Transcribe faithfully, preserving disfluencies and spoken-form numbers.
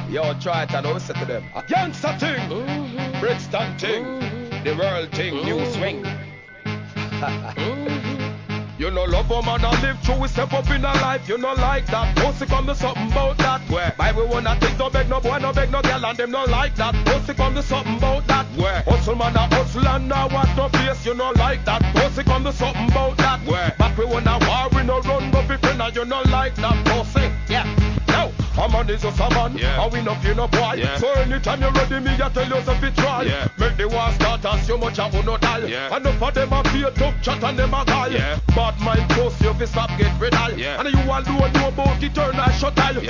Yo, try it and I'll say to them. A gangster thing, Mm-hmm. Brixton thing, Mm-hmm. the world thing, new Mm-hmm. swing. Mm-hmm. You know love a man and live through, we step up in a life, you know like that. Pussy come to something about that way. Bible wanna think, no beg no boy, no beg no girl, and them no like that. Pussy come to something about that way. Hustle man a hustle and now what no face, you know like that. Pussy come to something about that way. But we wanna war, we no run, but we friend, and you know like that. Pussy, yeah. Now, a man is just a man, yeah. and we no fear no boy. Yeah. So anytime you're ready, me I tell you so fit try. Yeah. Make the war start as you much and no die. Yeah. And up of them a fear tough chat and them a guy. Yeah. Bad mind post you fi stop get rid of. Yeah. And you alone know about eternal shut eye.